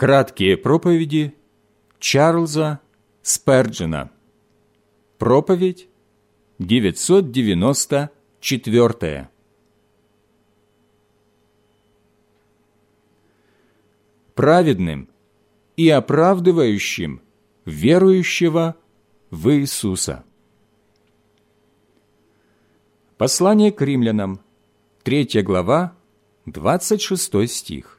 Краткие проповеди Чарльза Сперджена. Проповедь 994. Праведным и оправдывающим верующего в Иисуса. Послание к римлянам, 3 глава, 26 стих.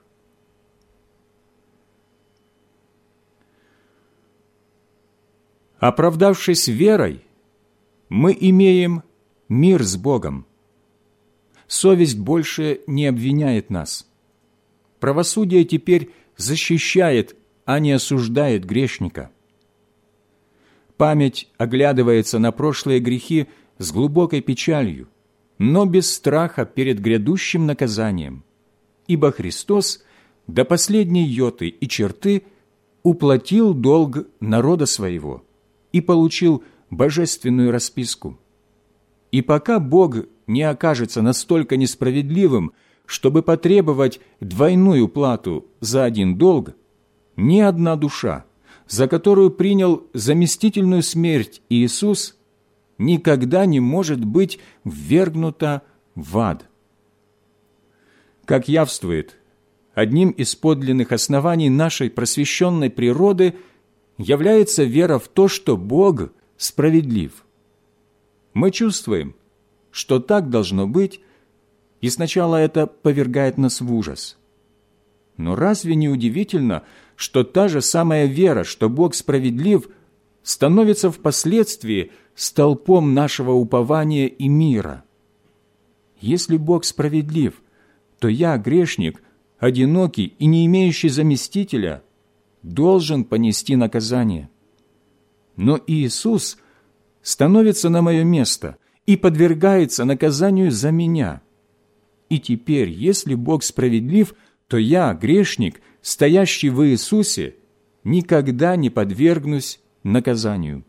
Оправдавшись верой, мы имеем мир с Богом. Совесть больше не обвиняет нас. Правосудие теперь защищает, а не осуждает грешника. Память оглядывается на прошлые грехи с глубокой печалью, но без страха перед грядущим наказанием, ибо Христос до последней йоты и черты уплатил долг народа своего и получил божественную расписку. И пока Бог не окажется настолько несправедливым, чтобы потребовать двойную плату за один долг, ни одна душа, за которую принял заместительную смерть Иисус, никогда не может быть ввергнута в ад. Как явствует, одним из подлинных оснований нашей просвещенной природы является вера в то, что Бог справедлив. Мы чувствуем, что так должно быть, и сначала это повергает нас в ужас. Но разве не удивительно, что та же самая вера, что Бог справедлив, становится впоследствии столпом нашего упования и мира? Если Бог справедлив, то я, грешник, одинокий и не имеющий заместителя, должен понести наказание. Но Иисус становится на мое место и подвергается наказанию за меня. И теперь, если Бог справедлив, то я, грешник, стоящий в Иисусе, никогда не подвергнусь наказанию.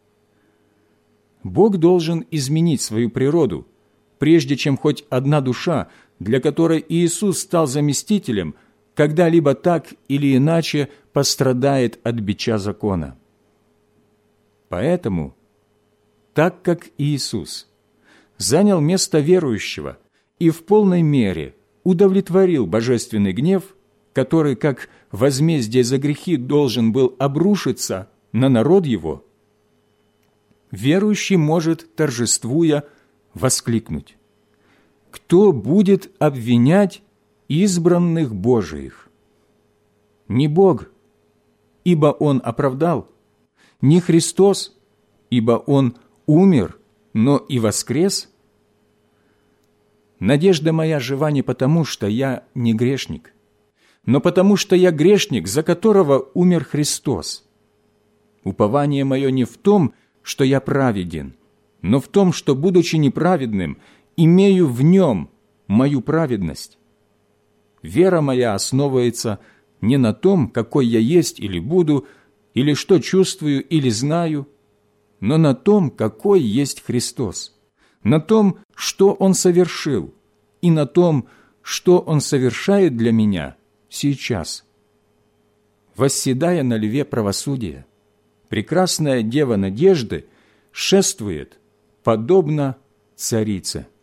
Бог должен изменить свою природу, прежде чем хоть одна душа, для которой Иисус стал заместителем, когда-либо так или иначе пострадает от бича закона. Поэтому, так как Иисус занял место верующего и в полной мере удовлетворил божественный гнев, который, как возмездие за грехи, должен был обрушиться на народ его, верующий может, торжествуя, воскликнуть: «Кто будет обвинять избранных Божиих? Не Бог, ибо Он оправдал, не Христос, ибо Он умер, но и воскрес? Надежда моя жива не потому, что я не грешник, но потому, что я грешник, за которого умер Христос. Упование мое не в том, что я праведен, но в том, что, будучи неправедным, имею в Нем мою праведность. Вера моя основывается не на том, какой я есть или буду, или что чувствую или знаю, но на том, какой есть Христос, на том, что Он совершил, и на том, что Он совершает для меня сейчас. Восседая на льве правосудия, прекрасная дева надежды шествует, подобно царице.